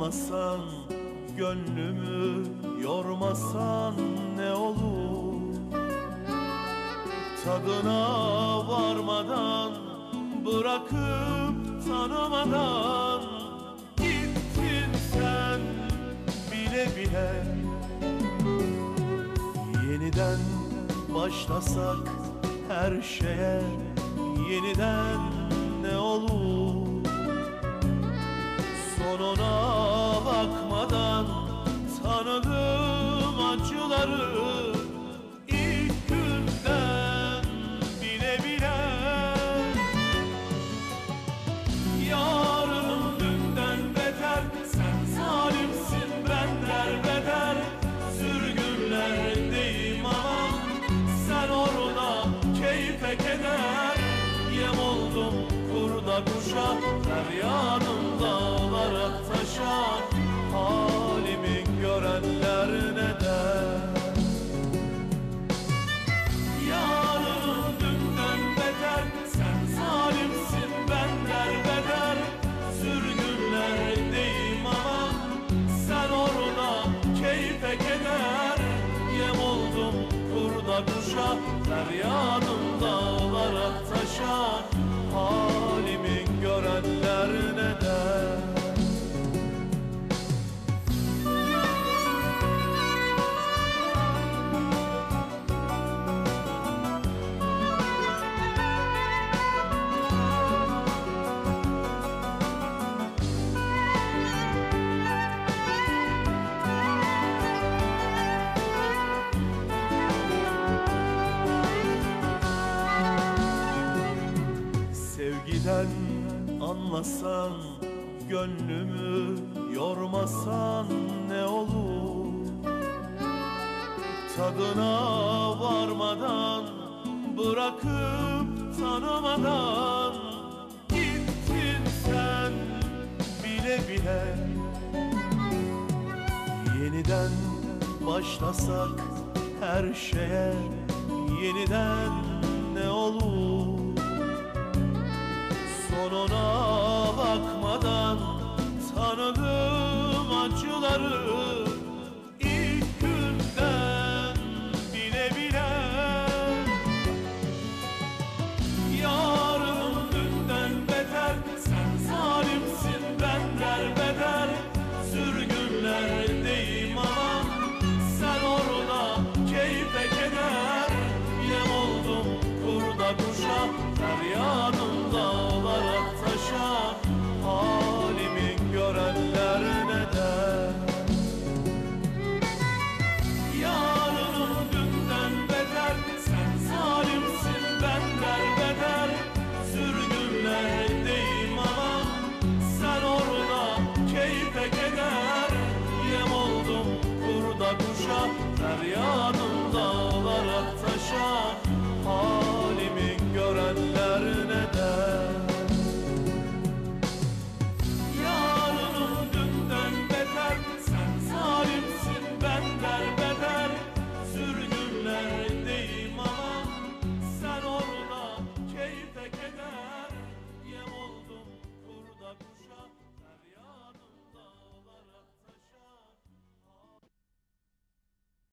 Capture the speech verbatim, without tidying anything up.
anlasan, gönlümü yormasan ne olur? Tadına varmadan, bırakıp tanımadan gittin sen bile bile. Yeniden başlasak her şeye, yeniden ne olur? Sonuna bakmadan tanıdım acıları, ilk günden bile bile. Yarın dünden beter, sen zalimsin ben derbeder. Sürgünlerdeyim ama sen orada keyfe keder. Yem oldum kurda kuşa, feryadım dağlara taşa. Halimi görenler ne der? Yarın dünden beter, sen zalimsin ben derbeder. Sürgünlerdeyim ama sen orada keyfe keder. Yem oldum kurda kuşa, feryadım dağlara taşa. Halimi görenler ne der? Sevgiden anlasan, gönlümü yormasan ne olur? Tadına varmadan, bırakıp tanımadan gittin sen bile bile. Yeniden başlasak her şeye, yeniden ne olur? Sonuna bakmadan tanıdım acıları, ilk günden bile bile. Yarın dünden beter, sen zalimsin ben derbeder. Sürgünlerdeyim ama sen orada keyfe keder. Yem oldum kurda kuşa, feryadım dağlara taşa. Halimi görenler ne der? Yarın dünden beter, sen zalimsin ben derbeder. Sürgünlerdeyim ama sen orada keyfe keder. Yem oldum kurda kuşa, feryadım dağlara taşa.